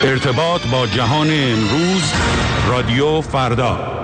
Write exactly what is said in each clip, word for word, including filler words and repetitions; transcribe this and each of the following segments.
ارتباط با جهان امروز، رادیو فردا.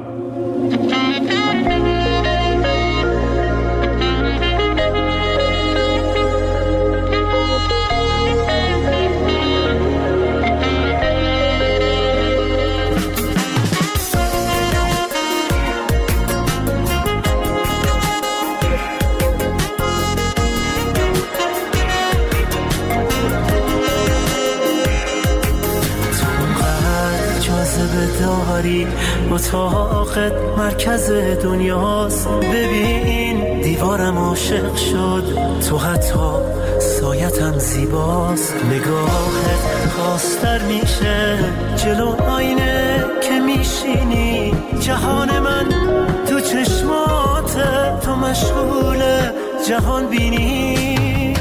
اتاقت مرکز دنیاست، ببین دیوارم عاشق شد، تو حتی سایتم زیباست، نگاهت خواستر میشه جلو آینه که میشینی، جهان من تو چشمات، تو مشغول جهان بینی،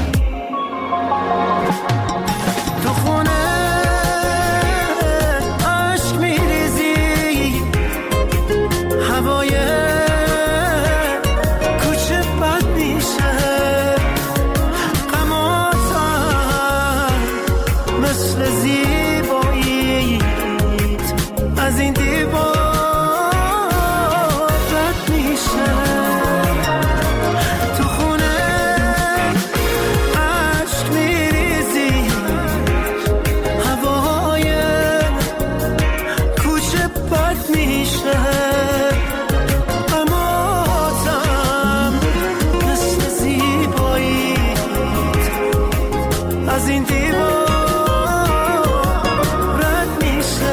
تو خونه هوای کوچه بد میشه، غماتم مثل زیباییت از این دیوار رد میشه، تو خونه عشق میریزی، هوای کوچه بد میشه، از این دیوار رد میشه.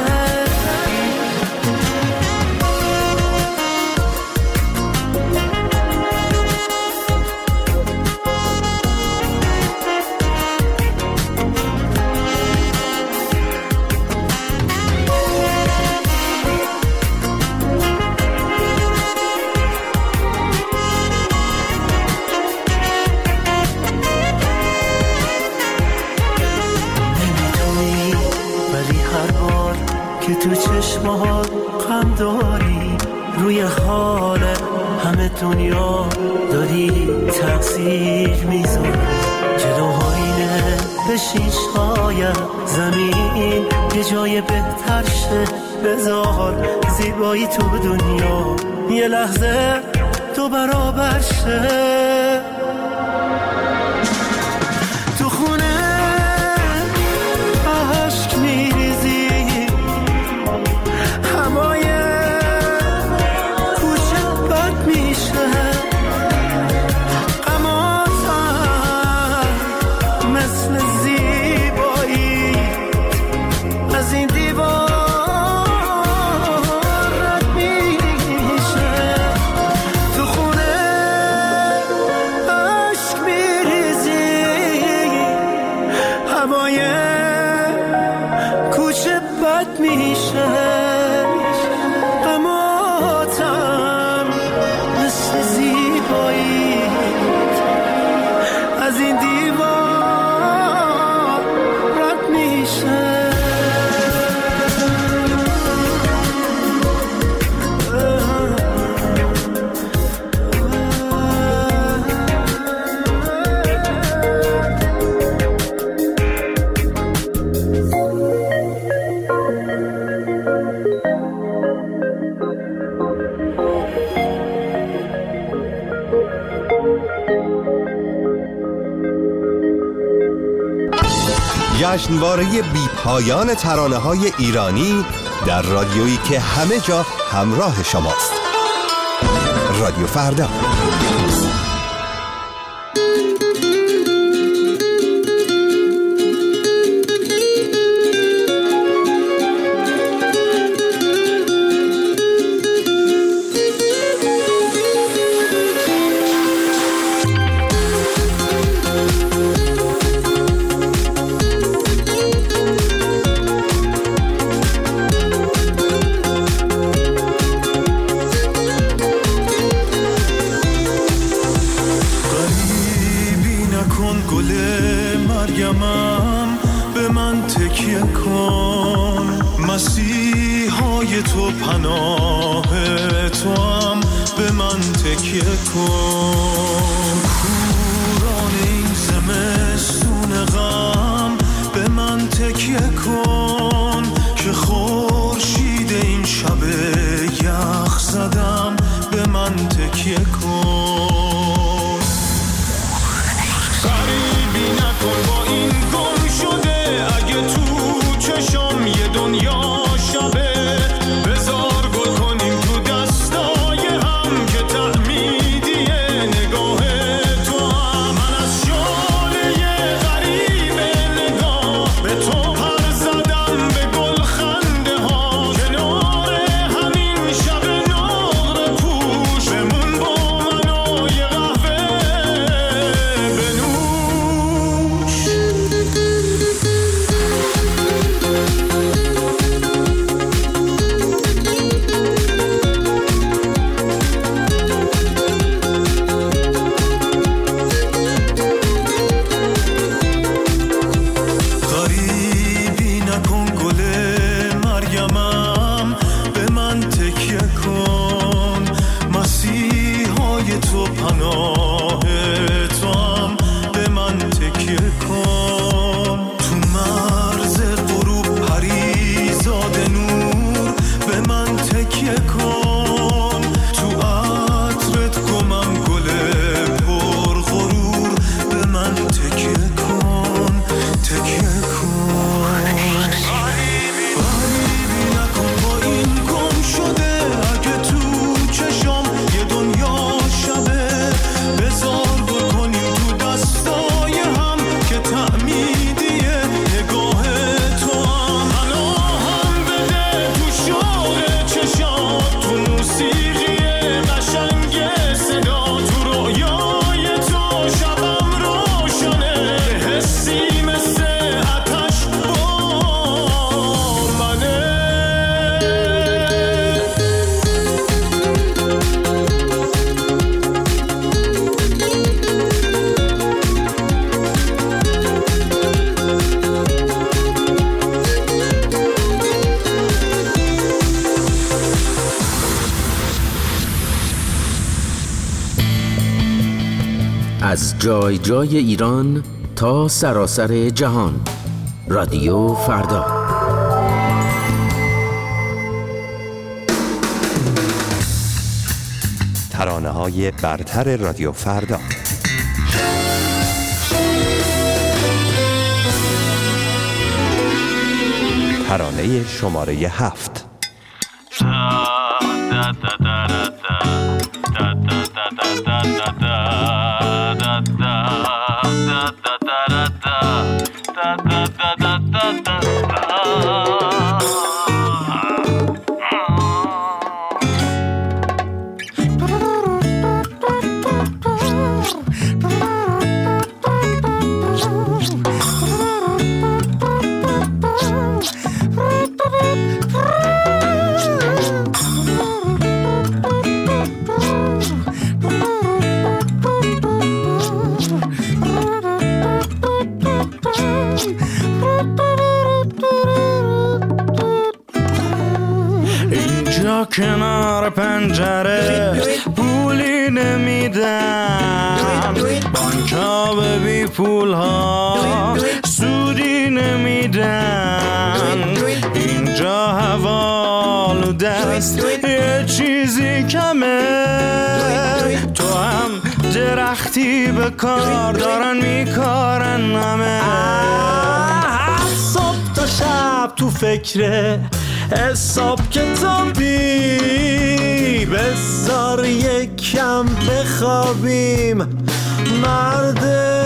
که تو چشمات غم داری، روی حال همه دنیا داری تقصیر میذاری، جلو آینه به شیشه‌هایت زمین یه جای بهتر شه، بذار زیبایی تو دنیا یه لحظه تو برابر شه، تو خونه عشق میریزی، هوای کوچه بد میشه، غماتم مثل زیبایی از این دیوار رد میشه، تو خونه عشق میریزی، هوای کوچه بد میشه، مثل زیبایی از این دیوار رد میشه. جشنواره بی پایان ترانه‌های ایرانی در رادیویی که همه جا همراه شماست. رادیو فردا. مسیحای تو پناه تو هم به من تکیه کن، کوران این زمستون غم به من تکیه کن، از جای جای ایران تا سراسر جهان. رادیو فردا. ترانه‌های برتر رادیو فردا. ترانه شماره هفت. کنار پنجره پولی نمیدن، بانک‌ها به بی پول ها سودی نمیدن. اینجا هوا آلوده است، یه چیزی کمه، تو هم درختی به کار دارن میکارن همه. صبح تا شب تو فکره حساب کتابی، بذار یکم بخوابیم مرد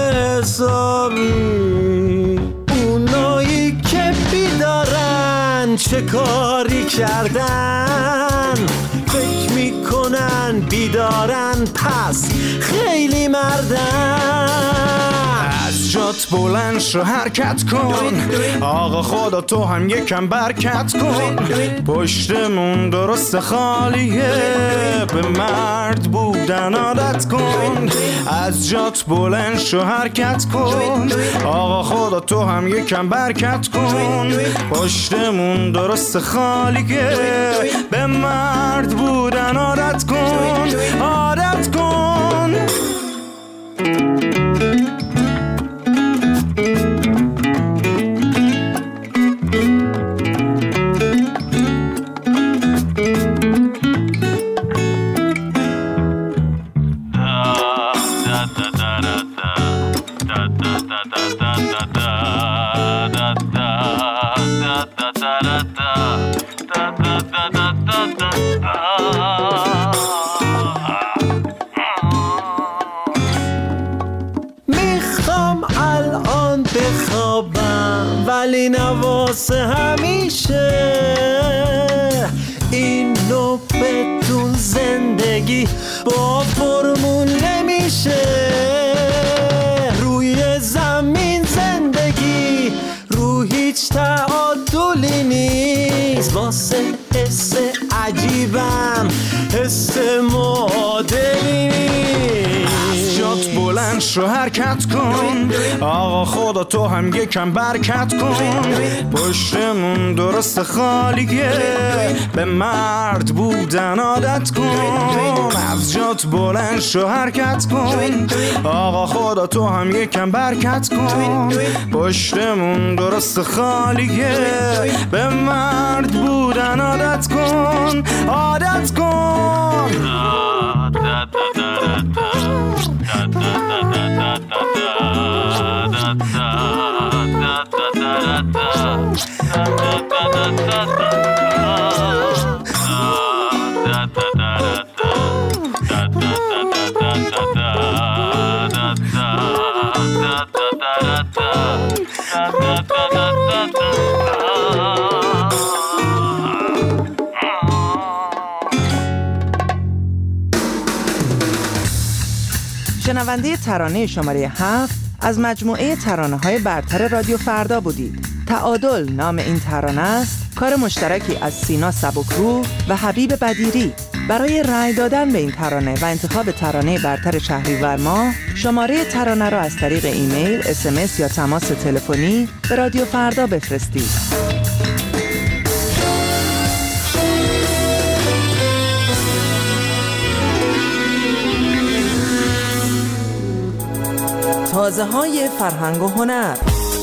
حسابی. اونایی که بیدارن چه کاری کردن، فکر میکنن بیدارن پس خیلی مردن. از جات بلند شو حرکت کن، آقا خدا تو هم یکم برکت کن. پشتمون درست خالیه، به مرد بودن عادت کن. از جات بلند شو حرکت کن، آقا خدا تو هم یکم برکت کن. پشتمون درست خالیه، به مرد بودن عادت کن، عادت کن. میخوام الان بخوابم ولی نواسه همیشه، اینو بدون زندگی با فرمون نمیشه. روی زمین زندگی رو هیچ تعادلی نیست، واسه حس عجیبم حس معادلی نیست. از جات بلند شو حرکت کن، آقا خدا تو هم یکم برکت کن. پشتمون درست خالیه، به مرد بودن عادت کن. از جات بلند شو حرکت کن، آقا خدا تو هم یکم برکت کن. پشتمون درست خالیه، به مرد بودن عادت کن، عادت کن. شنونده ترانه شماره هفت از مجموعه ترانه‌های برتر رادیو فردا بودید. تعادل نام این ترانه است، کار مشترکی از سینا سبکروح و حبیب بدیری. برای رأی دادن به این ترانه و انتخاب ترانه برتر شهریور ماه، شماره ترانه را از طریق ایمیل، اس ام اس یا تماس تلفنی به رادیو فردا بفرستید. تازه های فرهنگ و هنر.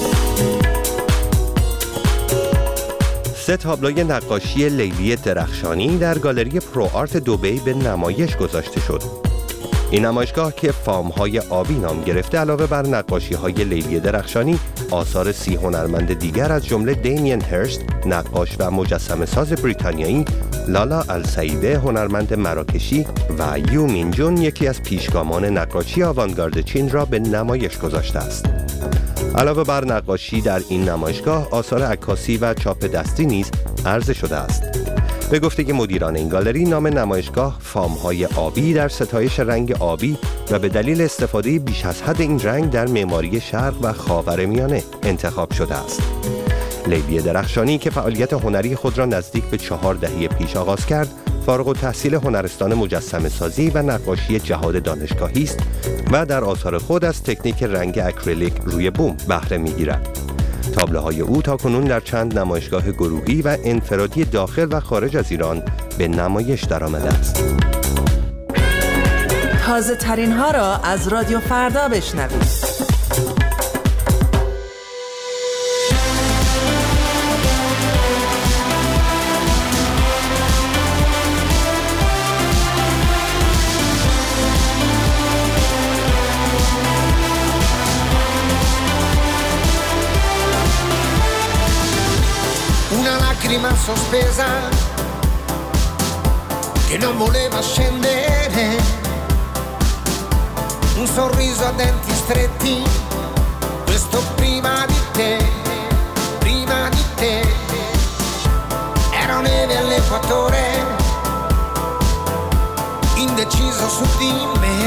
سه تابلوی نقاشی لیلی درخشانی در گالری پرو آرت دبی به نمایش گذاشته شد. این نمایشگاه که فام‌های آبی نام گرفته، علاوه بر نقاشی‌های لیلی درخشانی، آثار سی هنرمند دیگر از جمله دیمین هرست، نقاش و مجسمه ساز بریتانیایی، لالا السعیده، هنرمند مراکشی و یو مین جون، یکی از پیشگامان نقاشی آوانگارد چین، را به نمایش گذاشته است. علاوه بر نقاشی در این نمایشگاه، آثار عکاسی و چاپ دستی نیز عرضه شده است. به گفته مدیران این گالری، نام نمایشگاه فام‌های آبی در ستایش رنگ آبی و به دلیل استفاده بیش از حد این رنگ در معماری شرق و خاورمیانه انتخاب شده است. لیلی درخشانی که فعالیت هنری خود را نزدیک به چهار دهه پیش آغاز کرد، فارغ التحصیل هنرستان مجسمه سازی و نقاشی جهاد دانشگاهی است و در آثار خود از تکنیک رنگ اکریلیک روی بوم بهره می‌گیرد. تابلوهای او تاکنون در چند نمایشگاه گروهی و انفرادی داخل و خارج از ایران به نمایش درآمده است. تازه ترین ها را از رادیو فردا بشنوید. Lacrima sospesa che non voleva scendere, un sorriso a denti stretti, questo prima di te, prima di te, ero neve all'equatore, indeciso su di me,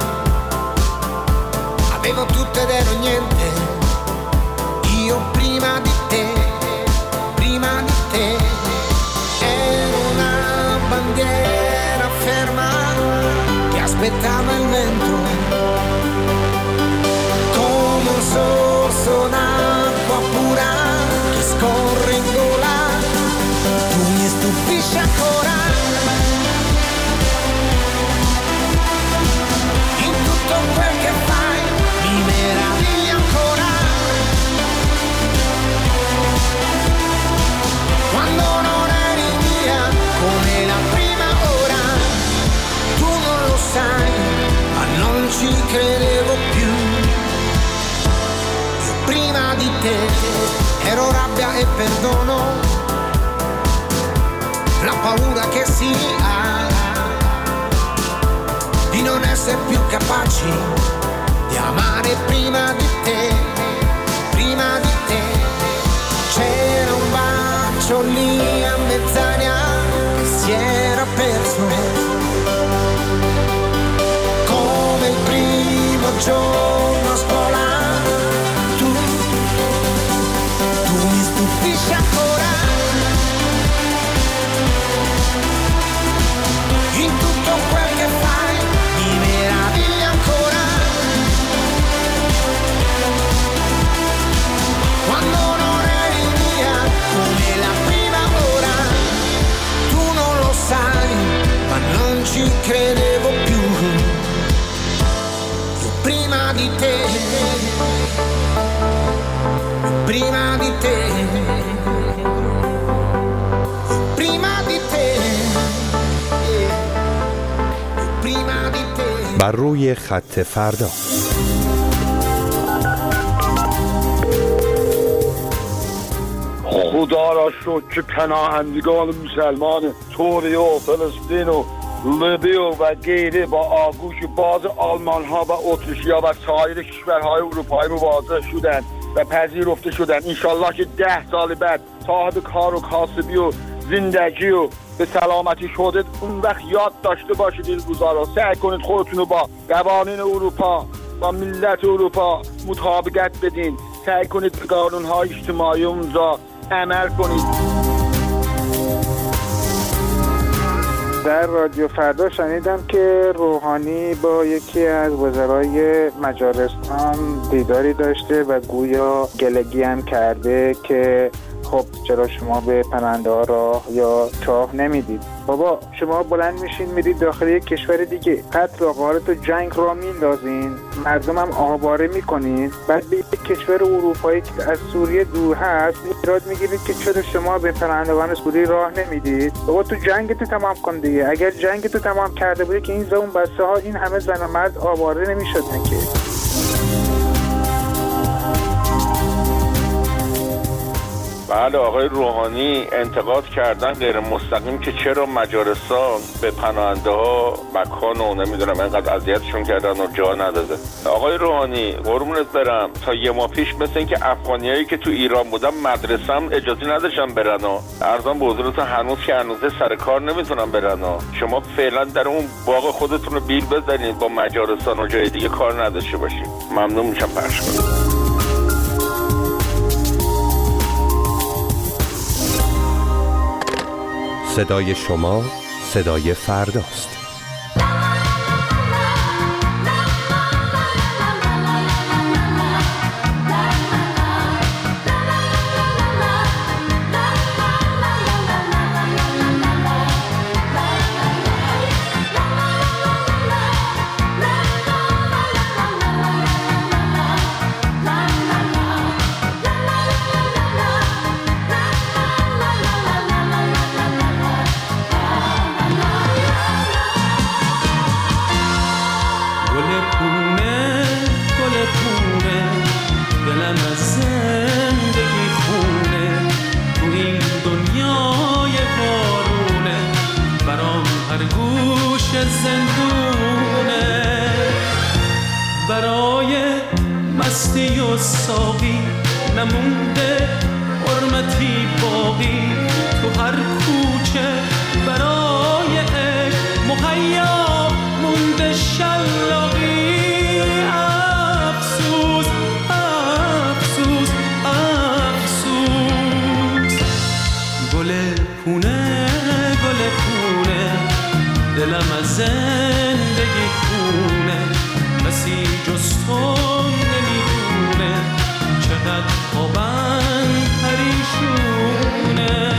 avevo tutto ed ero niente, io prima di te, prima di te, ero una bandiera ferma che aspettava il vento, come un sorso d'acqua pura che scorre in gola, tu mi stupisci ancora, in tutto quel che fai mi meravigli ancora. Quando non eri mia come la prima ora, tu non lo sai, ma non ci credevo più. Io prima di te ero rabbia e perdono, la paura che si ha di non essere più capaci di amare prima di te, prima di te. C'era un bacio lì a mezz'aria che si era perso, come il primo giorno a scuola, tu, tu mi stupisci ancora, in tutto quel che fai mi meravigli ancora, quando non eri mia come la prima ora, tu non lo sai, ma non ci credevo più, io prima di te, prima di te, prima di te, prima di te. بر روی خط فردا. خدا را شکر که پناهندگان مسلمان سوریه و فلسطین و لیبی و غیره با آغوش باز آلمان ها و اتریشیا و سایر کشورهای اروپایی مواجه شدند و پذیرفته شدند. انشالله که ده سال بعد صاحب کار و کاسبی و زندگی و به سلامتی شده، اون وقت یاد داشته باشید این روزا را. سعی کنید خودتون رو با قوانین اروپا با ملت اروپا مطابقت بدین. سعی کنید به قانون‌های اجتماعی اونجا عمل کنید. در رادیو فردا شنیدم که روحانی با یکی از وزرای مجارستان دیداری داشته و گویا گلگی هم کرده که خب چرا شما به پرنده ها راه یا چاه نمیدید؟ بابا شما بلند میشین میرید داخل یک کشور دیگه، قتل و غارت و جنگ را میندازین، مردم هم آواره میکنین، بعد به یک کشور اروپایی که از سوریه دور هست ایراد میگیرید که چرا شما به پرندگان سوریه راه نمیدید؟ بابا تو جنگ تو تمام کن دیگه. اگر جنگ تو تمام کرده بودی که این زون بسته ها این همه زن و مرد آواره نمیشدن که. بله آقای روحانی انتقاد کردن غیر مستقیم که چرا مجارستان به پناهنده ها مکان و نمیدونم اینقدر اذیتشون کردن و جا نداده. آقای روحانی قربونت برم، تا یه ماه پیش مثل این که افغانیایی که تو ایران بودن مدرسه هم اجازه نداشتن برن و ارزان به حضورتون هنوز که هنوزه سر کار نمیتونن برن و شما فعلا در اون باغ خودتون رو بیل بزنید با مجارستان و جای دیگه کار نداشته باشید. ممنون میشم پخش کنید. صدای شما صدای فرداست. ساقی نمونده حرمتی باقی تو هر کوچه برای عشق مهیا مونده شلاقی. افسوس افسوس افسوس گل پونه گل پونه دلم از زندگی خونه کسی جز تو چقدر خوابم پریشونه.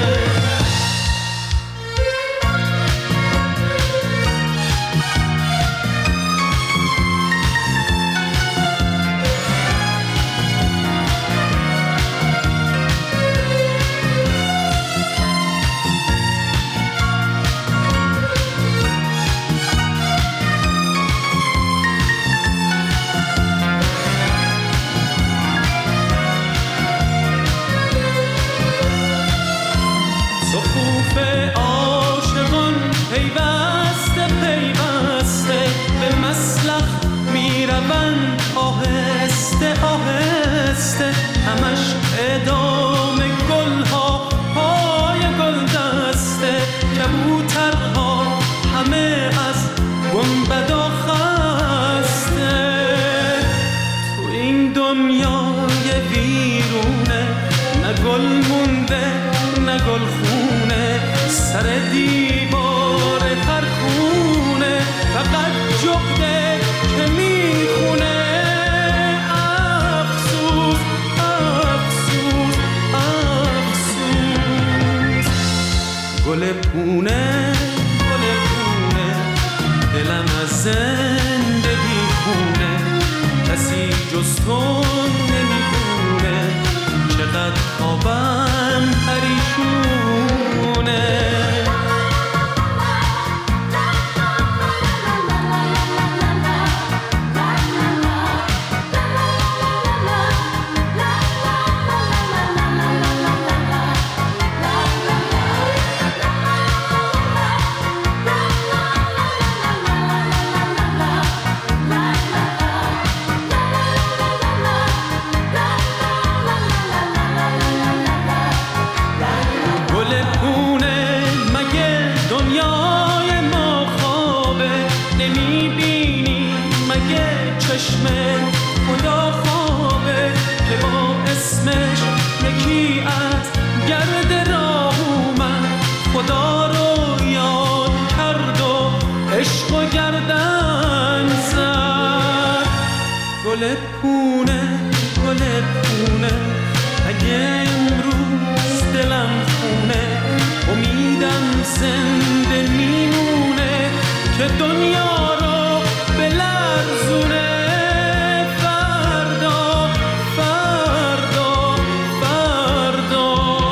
همش ادامه گل ها پای گل دسته کبوترها همه از گنبدا خسته. تو این دنیای ویرونه نه گل مونده نه گل خونه سر دیوار هر خونه فقط جغده که میخونه. گل پونه گل پونه دلم از زندگی خونه کسی جز تو نمیدونه چقدر خوابم پریشونه. خدا خوابه که با اسمش یکی از گرد راه اومد خدا رو یاد کرد و عشق و گردن زد. گل پونه گل پونه اگه امروز زنده میمونه که دنیا رو بلرزونه. فردا فردا فردا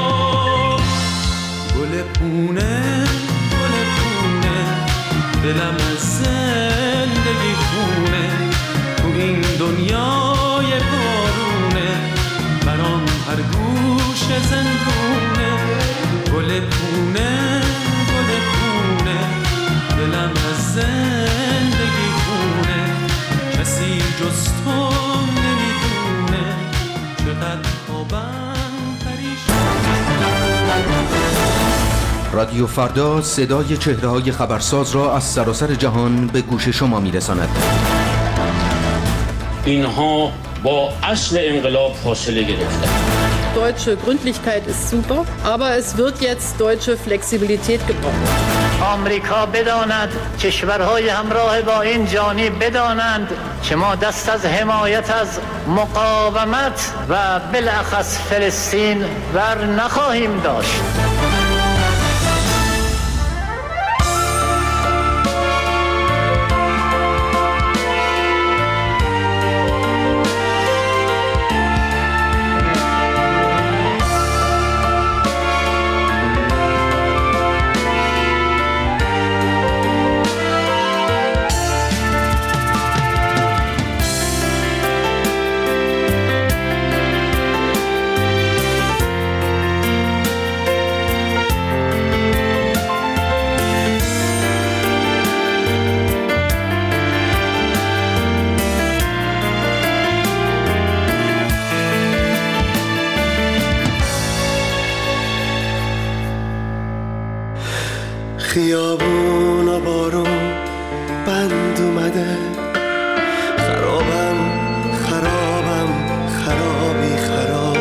گل پونه گل پونه دلم از زندگی خونه. تو این دنیای بارونه برام هر گوش زندونه. گل پونه گل پونه دلم از زندگی خونه. کسی جز تو نمیدونه چقدر خوابم پریشونه. رادیو فردا صدای چهره‌های خبرساز را از سراسر جهان به گوش شما می‌رساند. اینها با اصل انقلاب فاصله گرفتند. Deutsche Gründlichkeit ist super, aber es wird jetzt deutsche Flexibilität gebraucht. آمریکا بداند، کشورهای همراه با این جانی بدانند که ما دست از حمایت از مقاومت و بالاخص فلسطین بر نخواهیم داشت. خیابون و بارون بند اومده. خرابم خرابم خرابی خراب.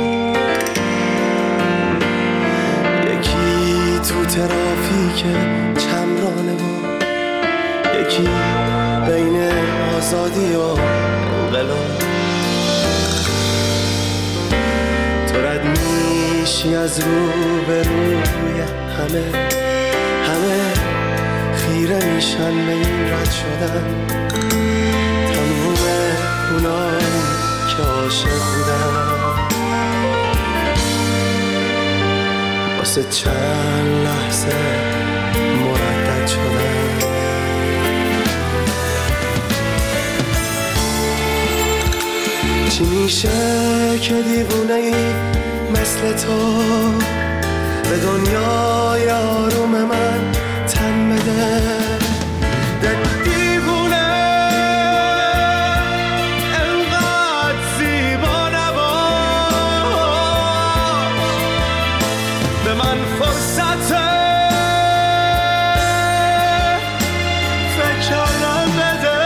یکی تو ترافیک چمرانه و یکی بین آزادی و انقلاب. تو رد میشی از رو به روی همه، همه خیره میشن به این رد شدن. تموم اونایی که عاشق بودن واسه چند لحظه مردد شدن. چی میشه که دیوونه ای مثل تو به دنیای آروم من تن بده؟ ده دیوونه انقدر زیبا نباش، به من فرصت فکر کردن بده.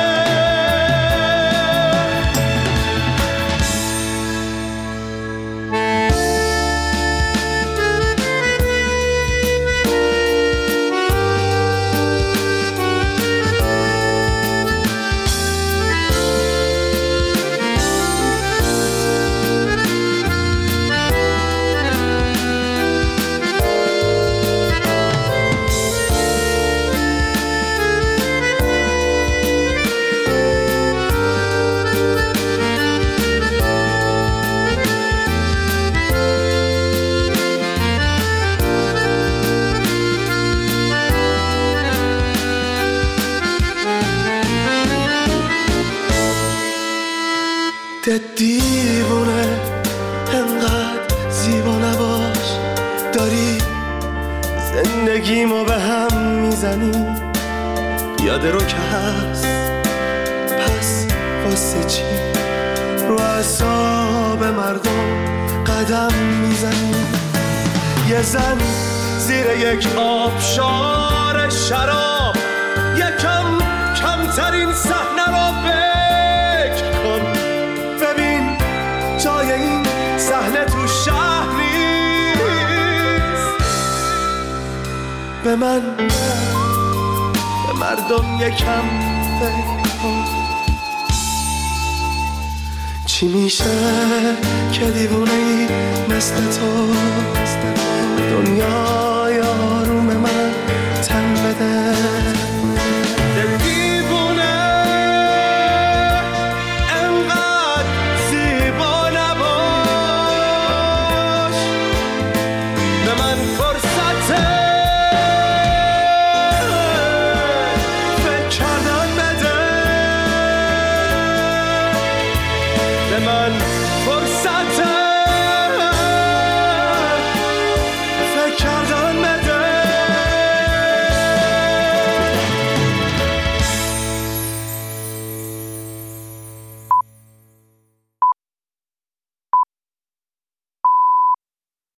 ده دیوونه انقدر زیبا نباش، داری زندگیمو به هم میزنی. یاد رو که هست پس واسه چی رو اعصاب مردم قدم میزنی؟ یه زن زیر یک آبشار شراب یکم کمترین صحنه رو فکر کن. ببین جای این صحنه تو شهر نیست. به من به مردم یکم فکر کن. چی میشه که دیوونه‌ای مثل تو دنیا